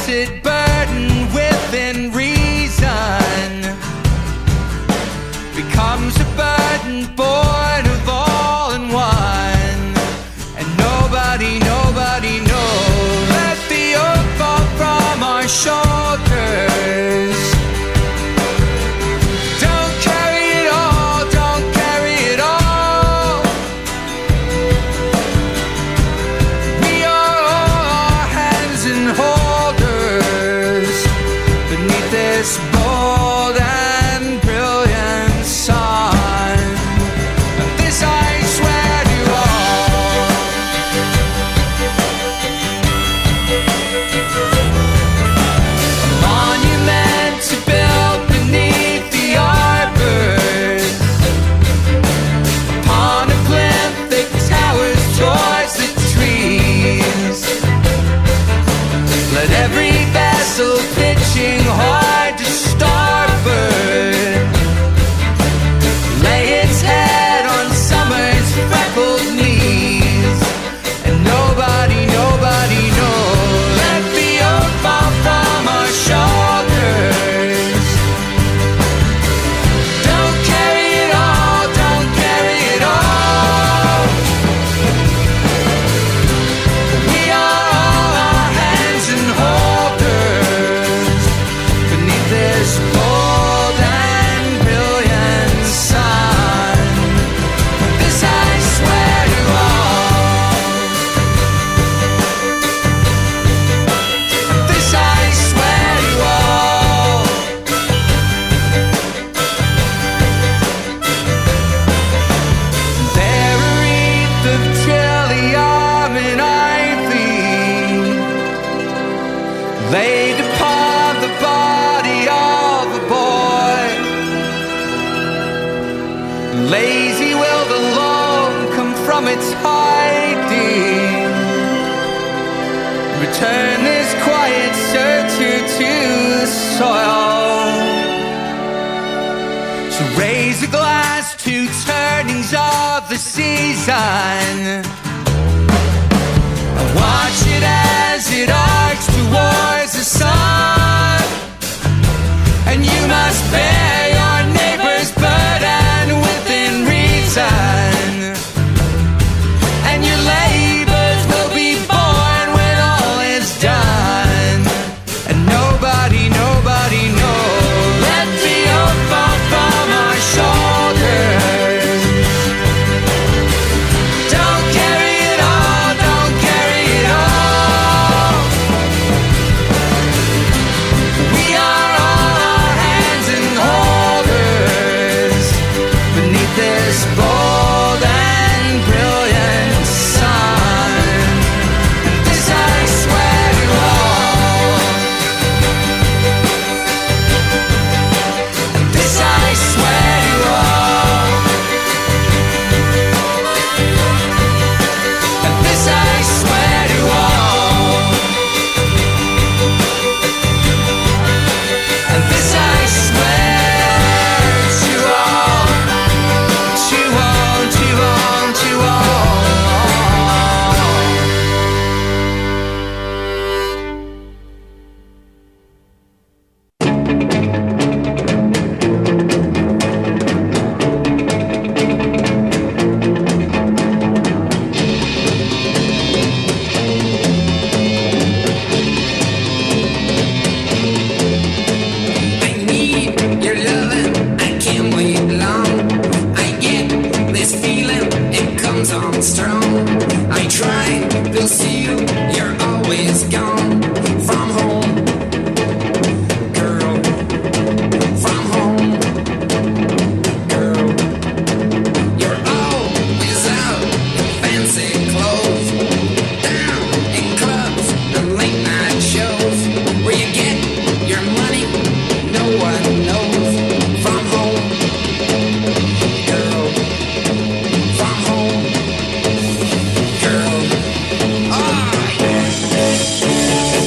blessed burden within reason becomes a burden born of all in one, and nobody knows. Let the yoke fall from our shoulders. Don't carry it all, don't carry it all. We are all hands and holders beneath this bold and brilliant sun. This I swear to all. A monument to build beneath the arbors. Upon a plinth that towers towards the trees. Let every vessel pitching hard to starboard lay its head on summer's freckled knees, and nobody knows. Let the yoke fall from our shoulders. Don't carry it all, don't carry it all. We are all hands and holders beneath this bold and brilliant sun. This I swear to all. This I swear to all. There a wreath of trillium and ivy laid upon the body of a boy. Lazy willed alone come from its hiding. Return this quiet searcher to the soil. So raise a glass to turnings of the season. Watch it as it arcs towards the sun. And you must bear your neighbor's burden within reason. And your labors will be born when all is done. And nobody knows. Let the yoke fall from our shoulders. Don't carry it all, don't carry it all. We are all hands and holders beneath this bold and brilliant sun. And this I swear to all. And this I swear to all. And this I swear to all. And this I swear to all. To all, to all, to all. I need your loving, I can't wait long. I get this feeling, it comes on strong. I try to see you, you're always gone. From home, girl. From home, girl. You're always out in fancy clothes. Down in clubs and late night shows. Where you get your money, no one knows. From home, girl. From home, girl. Oh, yeah.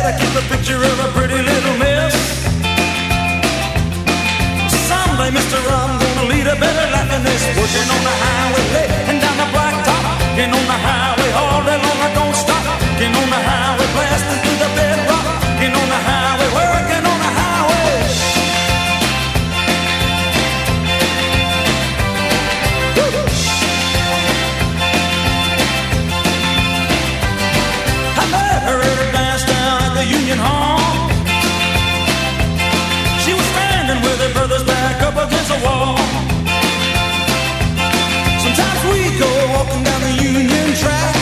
to keep a picture of a pretty little miss. Someday, mister, I'm gonna lead a better life than this. Working on the highway late and down the blacktop. Getting on the highway all day long, I don't stop. Getting on the highway, blasting through the bedrock. Getting on the highway, working on the highway. I met her at a dance down at the Union Hall. She was standing with her brother's back up against the wall. Sometimes we go walking down the Union track.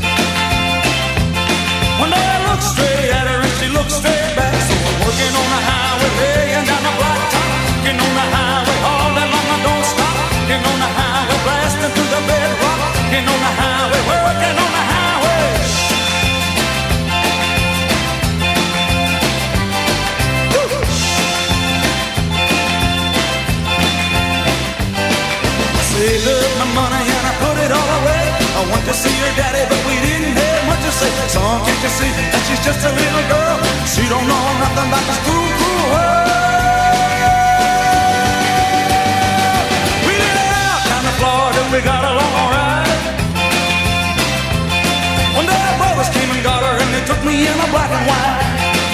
One day I look straight at her and she looks straight back. So I'm working on the highway, laying down the blacktop. Getting on the highway all day long, I don't stop. Getting on the highway, blasting through the bedrock. Getting on the highway, working on the highway. Saved up my money and I put it all away. I went to see her daddy, but we didn't have much to say. Son, can't you see that she's just a little girl? She don't know nothing about this cruel, cruel world. We lived out down in Florida, we got along alright. One day our brothers came and got her, and they took me in a black and white.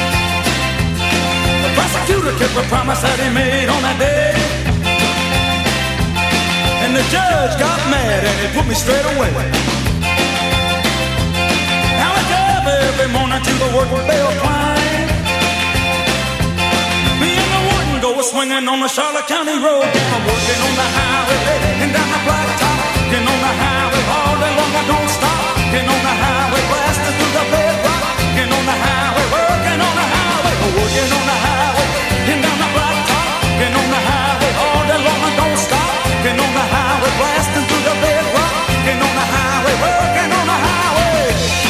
The prosecutor kept a promise that he made on that day. And the judge got mad and he put me straight away. Now I get up every morning to the work bell climb. Me and the wooden go swinging on the Charlotte County road. I'm working on the highway and down the blacktop. Getting on the highway all day long, I don't stop. Getting on the highway, blasting through the bedrock. Getting on the highway, working on the highway. Working on the highway and down the blacktop. Getting on the highway all day long, I don't stop. Getting on the highway, blasting through the bedrock. Getting on the highway, working on the highway.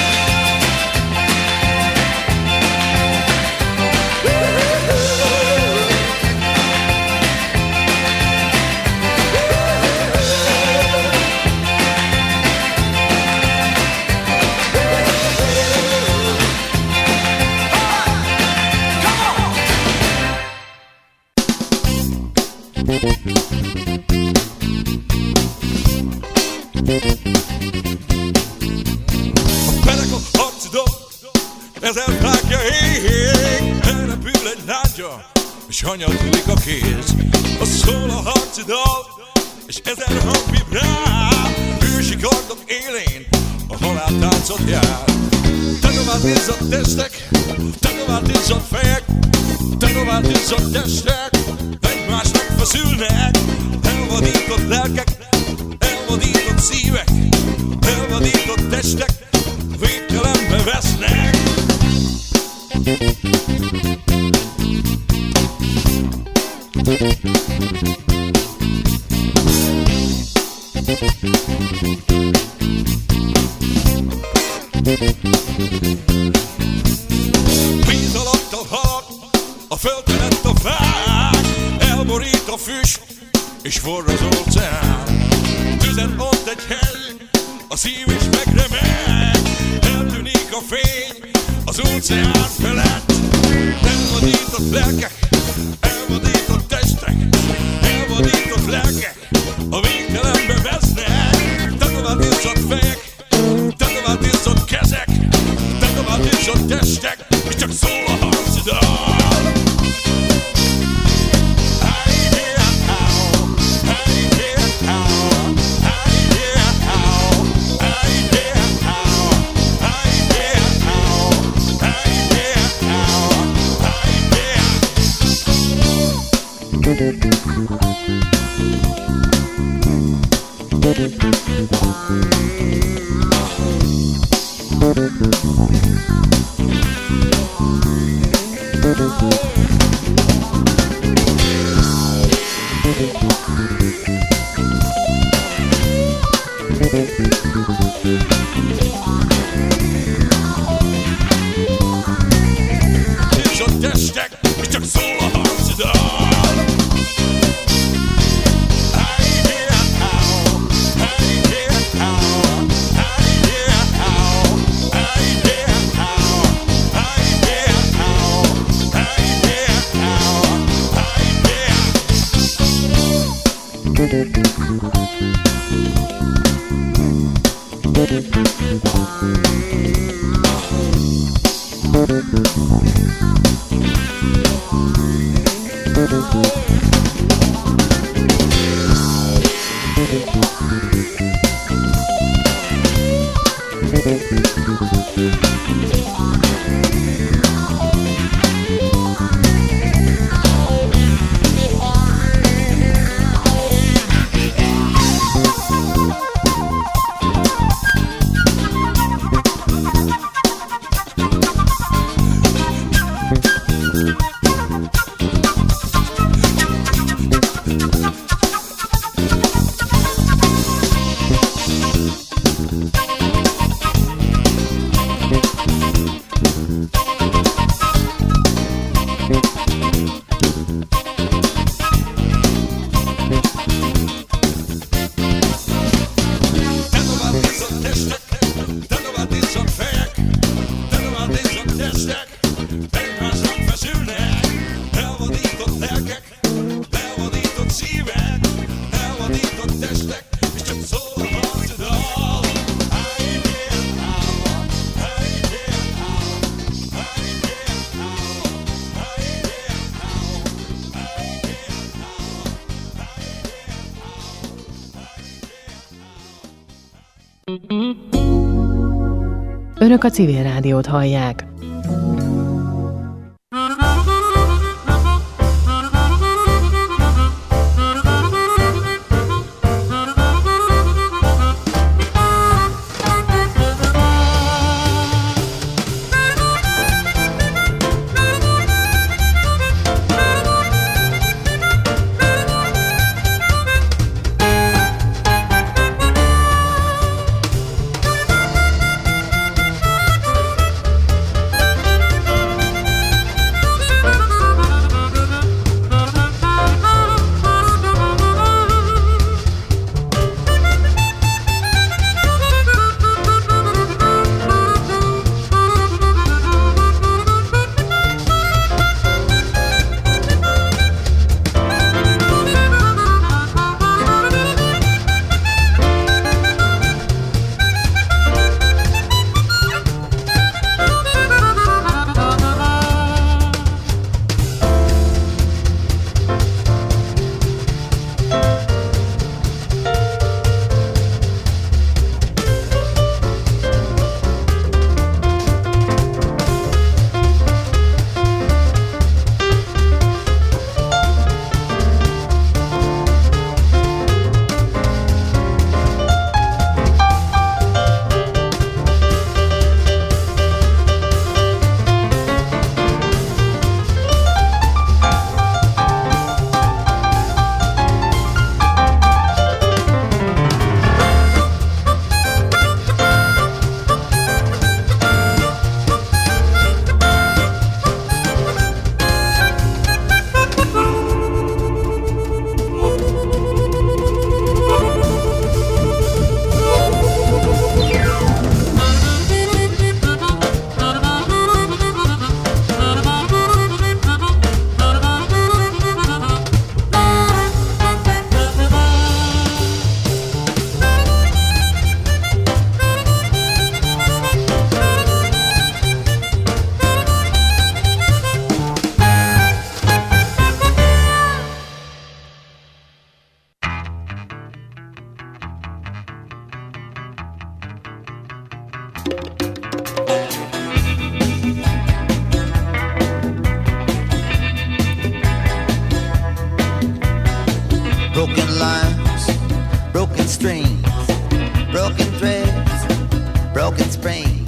Pentacle up to door, ez elvágja ég, erre bűle lágya, és hanyadik a kéz. A szól a harci dal, és ezer hang vibrál, ősi kardok élén a haláltáncot jár. Tenovált izzadt testek, tenovált izzadt fejek, tenovált izzadt testek, egymásnak feszülnek, elvadított lelkek, elvadított szívek, elvadított testek, végtelenbe vesznek. Víz alatt a halak, a földfelett a fák, elborít a füst, és forr az óceán. Tüzen ott egy hely, a szív is megremeg, eltűnik a fény az óceán felett. Elvadított lelkek, elvadított testek, elvadított lelkek, a végtelenbe vesznek. Tetovált izzadt fejek, tetovált izzadt kezek, tetovált izzadt testek, és csak szól a harci dal. És a testek, és csak szól a harci dal. Yeah. Önök a Civil Rádiót hallják. Broken lines, broken strings, broken threads, broken springs,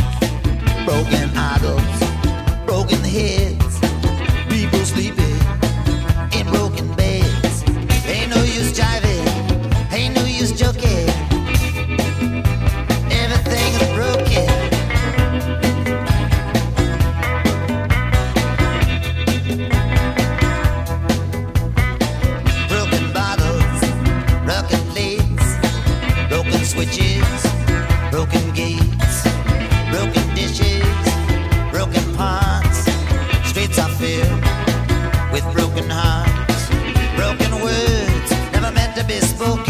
broken idols, broken heads, people sleeping in broken beds. Ain't no use jiving, ain't no use joking. Everything is broken. Switches, broken gates, broken dishes, broken pots. Streets are filled with broken hearts, broken words never meant to be spoken.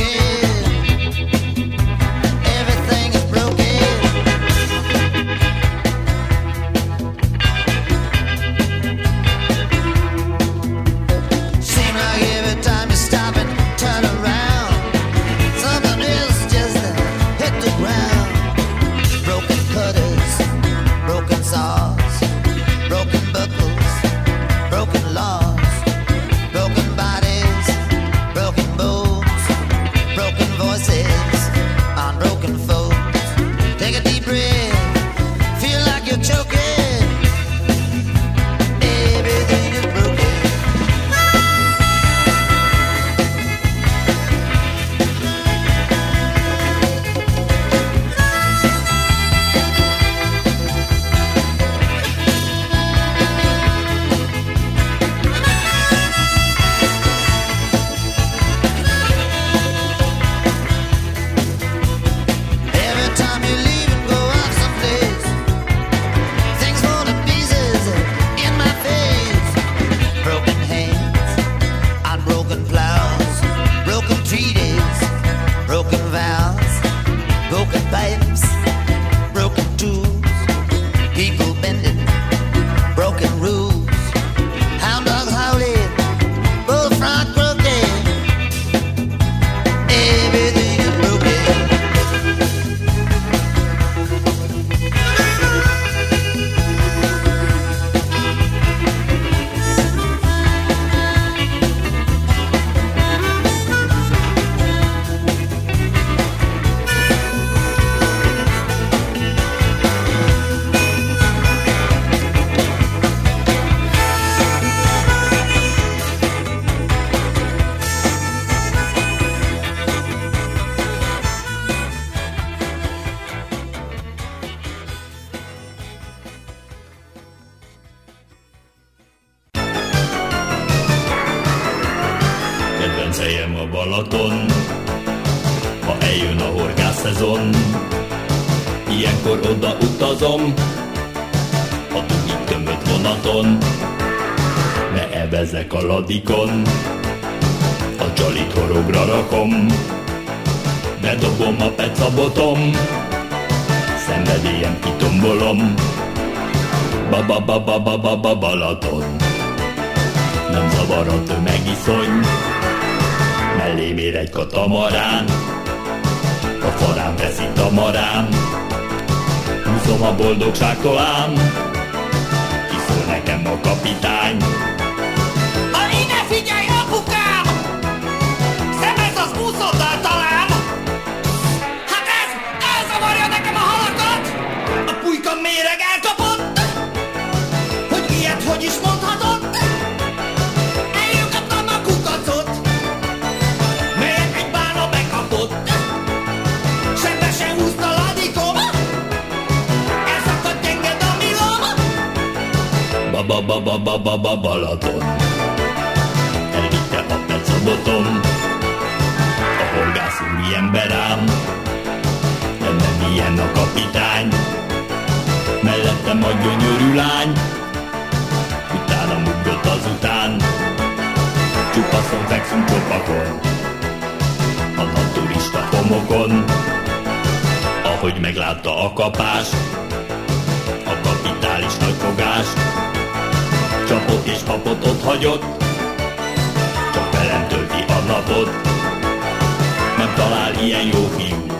helyem a Balaton, ha eljön a horgászszezon. Ilyenkor oda utazom, a tugig tömött vonaton, ne evezek a ladikon, a csalit horogra rakom, bedobom a pecabotom, szenvedélyem kitombolom. Ba-ba-ba-ba-ba-ba-ba Balaton. Nem zavar a tömegiszony, mellém ér egy katamarán, a farán veszi tamarám, húzom a boldogság tollán, kiszól nekem a kapitány. Ide figyelj, apukám! Szemez az úszoddal talán! Hát ez elzavarja nekem a halakat! A pulyka méreg elkapott! Hogy ilyet hogy is mondhatott? Eljukattam a kukacot, melyet egy bálna bekapott. Sebesen húzta ladikom, elszakadt gyenge damilom. Ba-ba-ba-ba-ba-ba Balaton. Elvitte a pecabotom, a horgász úri ember ám, de nem ilyen a kapitány. Mellettem a gyönyörű lány, utánam ugrott azután, csupaszon fekszünk kopakon, a nagy turista homokon. Ahogy meglátta a kapást, a kapitális nagyfogást, csapott és papot ott hagyott, csak velem tölti a napot, nem talál ilyen jó fiút.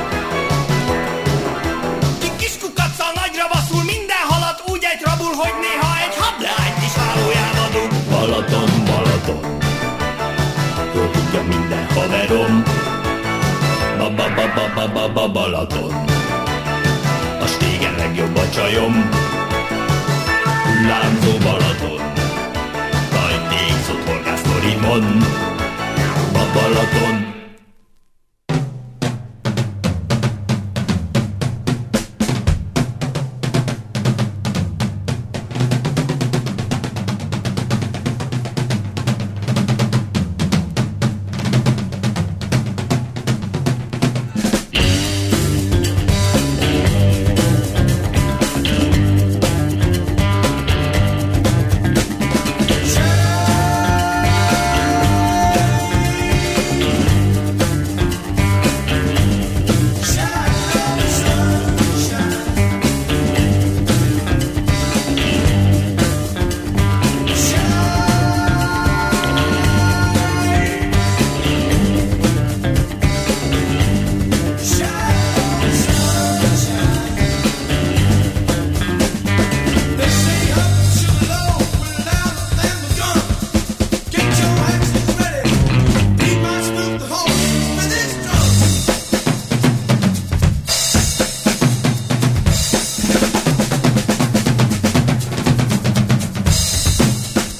Ki kis kukacccal nagyra baszul, minden halat úgy egy rabul, hogy néha egy hableányt is hálójába dug. Balaton, Balaton, jól tudja minden haverom, ba-ba-ba-ba-ba-ba Balaton, a stégen legjobb a csajom. Hullámzó Balaton, nagy tégzott horgásztorimon, Balaton.